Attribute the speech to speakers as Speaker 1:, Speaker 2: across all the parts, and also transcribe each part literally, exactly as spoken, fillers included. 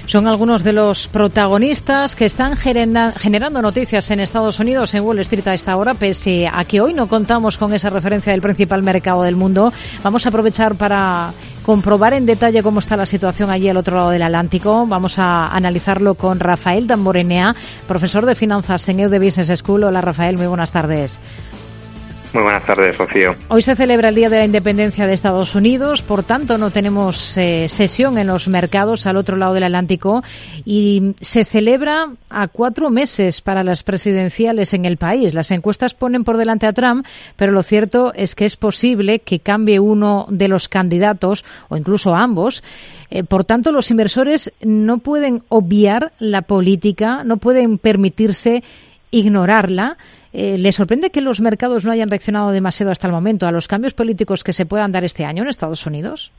Speaker 1: Son algunos de los protagonistas que están generando noticias en Estados Unidos, en Wall Street a esta hora, pese a que hoy no contamos con esa referencia del principal mercado del mundo. Vamos a aprovechar para comprobar en detalle cómo está la situación allí al otro lado del Atlántico. Vamos a analizarlo con Rafael Damborenea, profesor de finanzas en E U D Business School. Hola Rafael, muy buenas tardes.
Speaker 2: Muy buenas tardes, Rocío.
Speaker 1: Hoy se celebra el Día de la Independencia de Estados Unidos, por tanto no tenemos eh, sesión en los mercados al otro lado del Atlántico y se celebra a cuatro meses para las presidenciales en el país. Las encuestas ponen por delante a Trump, pero lo cierto es que es posible que cambie uno de los candidatos o incluso ambos. Eh, por tanto, los inversores no pueden obviar la política, no pueden permitirse ignorarla. Eh, ¿Le sorprende que los mercados no hayan reaccionado demasiado hasta el momento a los cambios políticos que se puedan dar este año en Estados Unidos?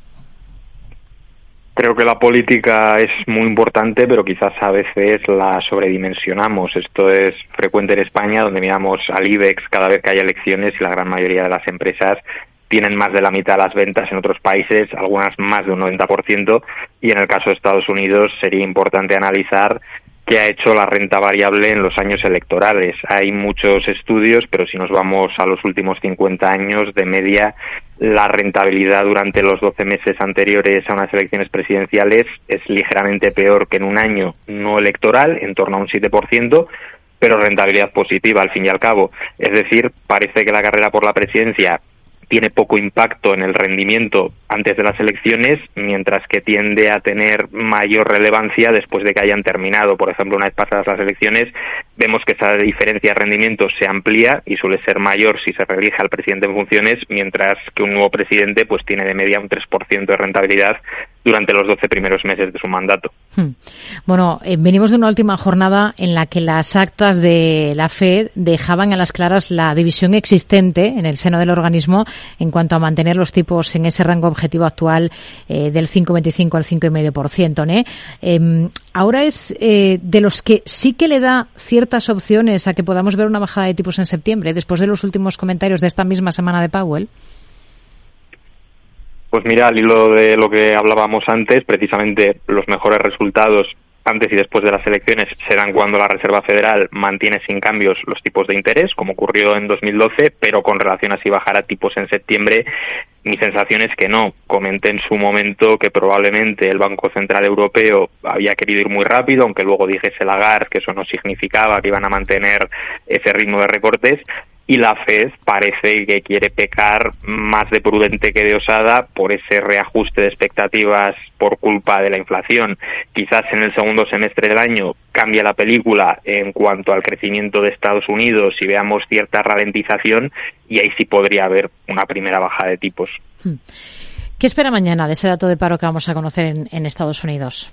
Speaker 2: Creo que la política es muy importante, pero quizás a veces la sobredimensionamos. Esto es frecuente en España, donde miramos al IBEX cada vez que hay elecciones y la gran mayoría de las empresas tienen más de la mitad de las ventas. En otros países, algunas más de un noventa por ciento, y en el caso de Estados Unidos sería importante analizar qué ha hecho la renta variable en los años electorales. Hay muchos estudios, pero si nos vamos a los últimos cincuenta años, de media, la rentabilidad durante los doce meses anteriores a unas elecciones presidenciales es ligeramente peor que en un año no electoral, en torno a un siete por ciento, pero rentabilidad positiva al fin y al cabo. Es decir, parece que la carrera por la presidencia tiene poco impacto en el rendimiento antes de las elecciones, mientras que tiende a tener mayor relevancia después de que hayan terminado. Por ejemplo, una vez pasadas las elecciones, vemos que esa diferencia de rendimiento se amplía y suele ser mayor si se reelige al presidente en funciones, mientras que un nuevo presidente pues tiene de media un tres por ciento de rentabilidad durante los doce primeros meses de su mandato.
Speaker 1: Hmm. Bueno, eh, venimos de una última jornada en la que las actas de la Fed dejaban a las claras la división existente en el seno del organismo en cuanto a mantener los tipos en ese rango objetivo actual eh, del cinco coma veinticinco al cinco coma cinco por ciento, ¿no? Eh, ahora es eh, de los que sí que le da ciertas opciones a que podamos ver una bajada de tipos en septiembre, después de los últimos comentarios de esta misma semana de Powell.
Speaker 2: Pues mira, al hilo de lo que hablábamos antes, precisamente los mejores resultados antes y después de las elecciones serán cuando la Reserva Federal mantiene sin cambios los tipos de interés, como ocurrió en dos mil doce, pero con relación a si bajará tipos en septiembre, mi sensación es que no. Comenté en su momento que probablemente el Banco Central Europeo había querido ir muy rápido, aunque luego dijese Lagarde que eso no significaba que iban a mantener ese ritmo de recortes. Y la Fed parece que quiere pecar más de prudente que de osada por ese reajuste de expectativas por culpa de la inflación. Quizás en el segundo semestre del año cambie la película en cuanto al crecimiento de Estados Unidos y veamos cierta ralentización, y ahí sí podría haber una primera bajada de tipos.
Speaker 1: ¿Qué espera mañana de ese dato de paro que vamos a conocer en, en Estados Unidos?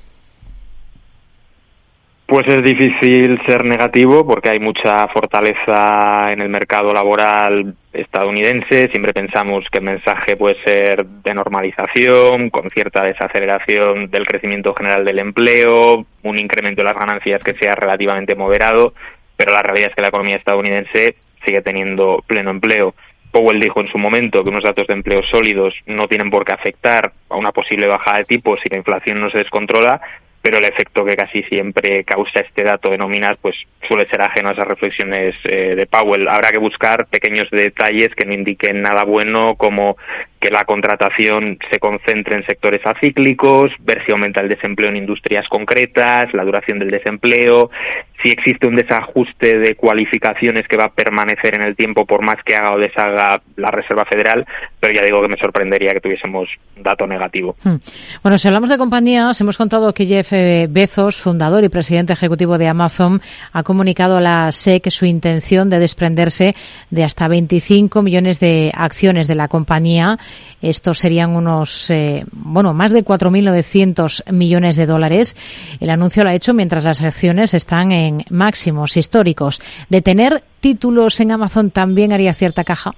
Speaker 2: Pues es difícil ser negativo porque hay mucha fortaleza en el mercado laboral estadounidense. Siempre pensamos que el mensaje puede ser de normalización, con cierta desaceleración del crecimiento general del empleo, un incremento de las ganancias que sea relativamente moderado, pero la realidad es que la economía estadounidense sigue teniendo pleno empleo. Powell dijo en su momento que unos datos de empleo sólidos no tienen por qué afectar a una posible bajada de tipos si la inflación no se descontrola, pero el efecto que casi siempre causa este dato de nóminas pues suele ser ajeno a esas reflexiones eh, de Powell. Habrá que buscar pequeños detalles que no indiquen nada bueno, como que la contratación se concentre en sectores acíclicos, ver si aumenta el desempleo en industrias concretas, la duración del desempleo, si existe un desajuste de cualificaciones que va a permanecer en el tiempo por más que haga o deshaga la Reserva Federal, pero ya digo que me sorprendería que tuviésemos un dato negativo.
Speaker 1: Hmm. Bueno, si hablamos de compañías, hemos contado que Jeff Bezos, fundador y presidente ejecutivo de Amazon, ha comunicado a la S E C su intención de desprenderse de hasta veinticinco millones de acciones de la compañía. Estos serían unos, eh, bueno, más de cuatro mil novecientos millones de dólares. El anuncio lo ha hecho mientras las acciones están en máximos históricos. ¿De tener títulos en Amazon también haría cierta caja?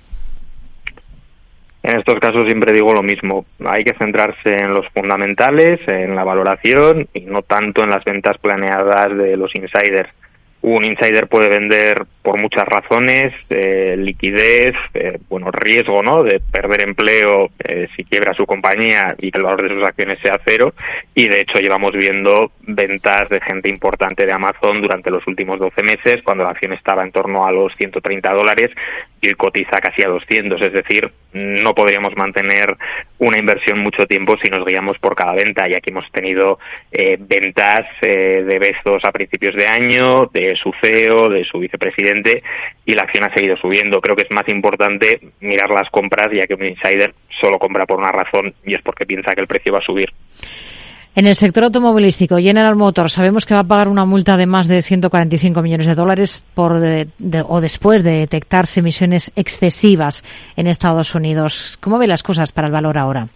Speaker 2: En estos casos siempre digo lo mismo. Hay que centrarse en los fundamentales, en la valoración y no tanto en las ventas planeadas de los insiders. Un insider puede vender por muchas razones, eh, liquidez, eh, bueno, riesgo, ¿no?, de perder empleo eh, si quiebra su compañía y que el valor de sus acciones sea cero, y de hecho llevamos viendo ventas de gente importante de Amazon durante los últimos doce meses, cuando la acción estaba en torno a los ciento treinta dólares y cotiza casi a doscientos, es decir, no podríamos mantener una inversión mucho tiempo si nos guiamos por cada venta, y aquí hemos tenido eh, ventas eh, de Bezos a principios de año, de su C E O, de su vicepresidente, y la acción ha seguido subiendo. Creo que es más importante mirar las compras, ya que un insider solo compra por una razón, y es porque piensa que el precio va a subir.
Speaker 1: En el sector automovilístico, General Motors, sabemos que va a pagar una multa de más de ciento cuarenta y cinco millones de dólares por de, de, o después de detectarse emisiones excesivas en Estados Unidos. ¿Cómo ve las cosas para el valor ahora?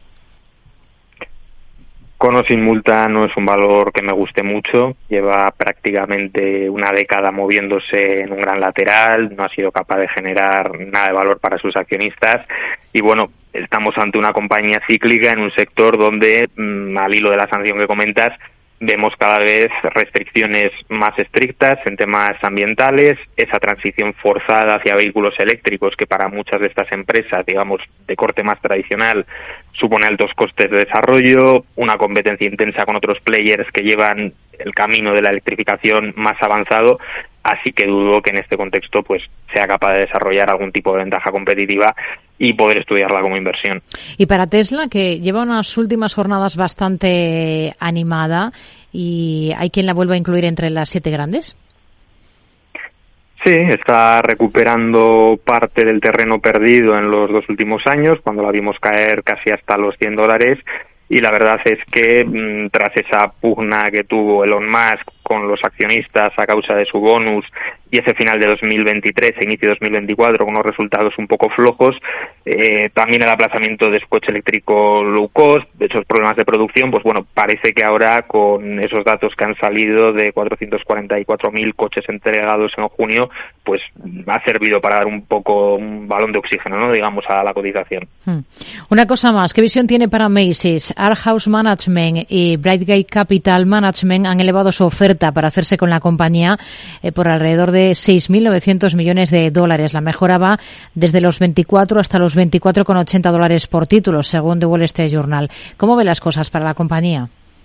Speaker 2: Con o sin multa no es un valor que me guste mucho. Lleva prácticamente una década moviéndose en un gran lateral, no ha sido capaz de generar nada de valor para sus accionistas y bueno, estamos ante una compañía cíclica en un sector donde, mmm, al hilo de la sanción que comentas, vemos cada vez restricciones más estrictas en temas ambientales, esa transición forzada hacia vehículos eléctricos que para muchas de estas empresas, digamos, de corte más tradicional, supone altos costes de desarrollo, una competencia intensa con otros players que llevan el camino de la electrificación más avanzado, así que dudo que en este contexto pues sea capaz de desarrollar algún tipo de ventaja competitiva y poder estudiarla como inversión.
Speaker 1: Y para Tesla, que lleva unas últimas jornadas bastante animada, y hay quien la vuelva a incluir entre las siete grandes.
Speaker 2: Sí, está recuperando parte del terreno perdido en los dos últimos años, cuando la vimos caer casi hasta los cien dólares. Y la verdad es que mmm, tras esa pugna que tuvo Elon Musk con los accionistas a causa de su bonus y ese final de dos mil veintitrés e inicio de dos mil veinticuatro con unos resultados un poco flojos, eh, también el aplazamiento de su coche eléctrico low cost, de esos problemas de producción, pues bueno, parece que ahora con esos datos que han salido de cuatrocientos cuarenta y cuatro mil coches entregados en junio, pues ha servido para dar un poco un balón de oxígeno, ¿no?, digamos, a la cotización.
Speaker 1: Hmm. Una cosa más, ¿qué visión tiene para Macy's? Arthouse Management y Brightgate Capital Management han elevado su oferta para hacerse con la compañía eh, por alrededor de seis mil novecientos millones de dólares. La mejora va desde los veinticuatro hasta los veinticuatro con ochenta dólares por título, según The Wall Street Journal. ¿Cómo ve las cosas para la compañía?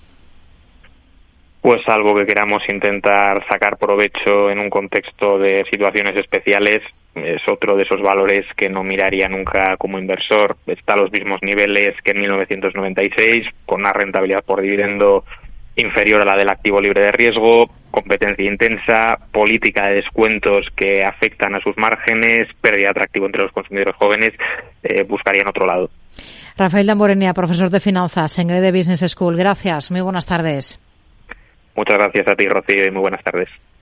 Speaker 2: Pues algo que queramos intentar sacar provecho en un contexto de situaciones especiales. Es otro de esos valores que no miraría nunca como inversor. Está a los mismos niveles que en mil novecientos noventa y seis, con una rentabilidad por dividendo inferior a la del activo libre de riesgo, competencia intensa, política de descuentos que afectan a sus márgenes, pérdida de atractivo entre los consumidores jóvenes, eh, buscarían otro lado.
Speaker 1: Rafael Damborenea, profesor de finanzas en Grade Business School. Gracias, muy buenas tardes.
Speaker 2: Muchas gracias a ti, Rocío, y muy buenas tardes.